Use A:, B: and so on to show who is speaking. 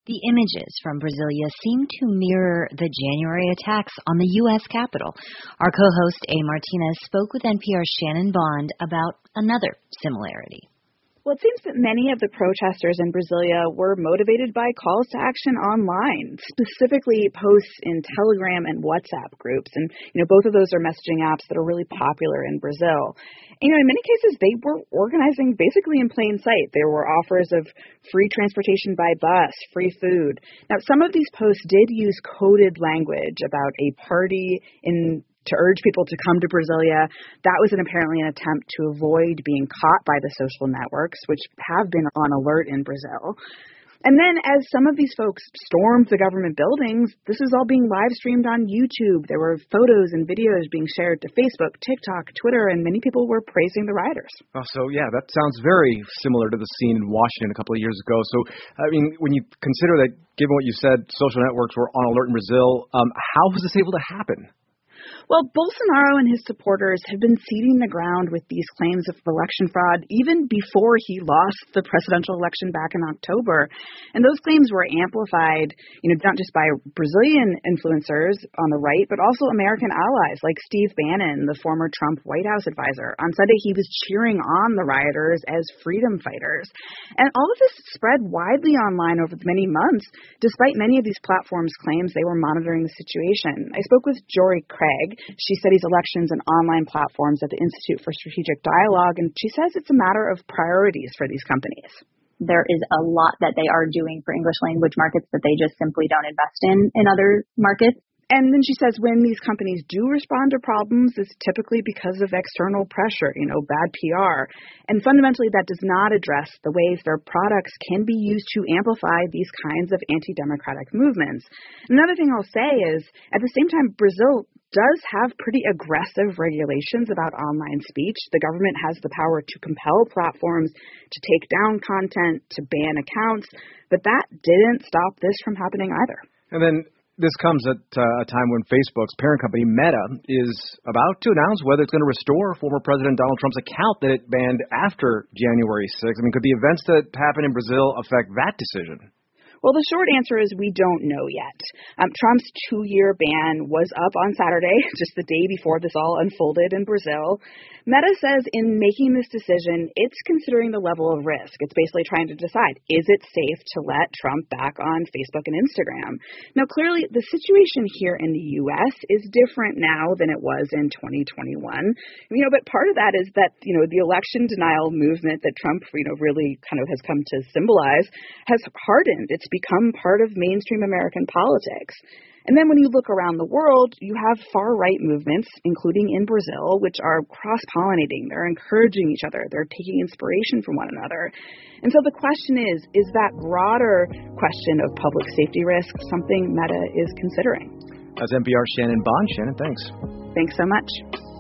A: The images from Brasilia seem to mirror the January attacks on the U.S. Capitol. Our co-host A. Martinez spoke with NPR's Shannon Bond about another similarity.
B: Well, it seems that many of the protesters in Brasilia were motivated by calls to action online, specifically posts in Telegram and WhatsApp groups. And, both of those are messaging apps that are really popular in Brazil. And, in many cases, they were organizing basically in plain sight. There were offers of free transportation by bus, free food. Now, some of these posts did use coded language about a party to urge people to come to Brasilia. That was apparently an attempt to avoid being caught by the social networks, which have been on alert in Brazil. And then as some of these folks stormed the government buildings, this was all being live streamed on YouTube. There were photos and videos being shared to Facebook, TikTok, Twitter, and many people were praising the rioters.
C: Oh, so yeah, that sounds very similar to the scene in Washington a couple of years ago. So, when you consider that, given what you said, social networks were on alert in Brazil, how was this able to happen?
B: Well, Bolsonaro and his supporters have been seeding the ground with these claims of election fraud even before he lost the presidential election back in October. And those claims were amplified, not just by Brazilian influencers on the right, but also American allies like Steve Bannon, the former Trump White House advisor. On Sunday, he was cheering on the rioters as freedom fighters. And all of this spread widely online over many months, despite many of these platforms' claims they were monitoring the situation. I spoke with Jory Craig. She studies elections and online platforms at the Institute for Strategic Dialogue, and she says it's a matter of priorities for these companies.
D: There is a lot that they are doing for English language markets that they just simply don't invest in other markets.
B: And then she says when these companies do respond to problems, it's typically because of external pressure, bad PR. And fundamentally, that does not address the ways their products can be used to amplify these kinds of anti-democratic movements. Another thing I'll say is, at the same time, Brazil does have pretty aggressive regulations about online speech. The government has the power to compel platforms to take down content, to ban accounts, but that didn't stop this from happening either.
C: And then this comes at a time when Facebook's parent company, Meta, is about to announce whether it's going to restore former President Donald Trump's account that it banned after January 6th. Could the events that happen in Brazil affect that decision?
B: Well, the short answer is we don't know yet. Trump's 2-year ban was up on Saturday, just the day before this all unfolded in Brazil. Meta says in making this decision, it's considering the level of risk. It's basically trying to decide, is it safe to let Trump back on Facebook and Instagram? Now, clearly, the situation here in the U.S. is different now than it was in 2021. But part of that is that, the election denial movement that Trump, really kind of has come to symbolize has hardened. It's become part of mainstream American politics. And then when you look around the world, you have far-right movements, including in Brazil, which are cross-pollinating. They're encouraging each other. They're taking inspiration from one another. And so the question is that broader question of public safety risk something Meta is considering?
C: That's NPR's Shannon Bond. Shannon, thanks.
B: Thanks so much.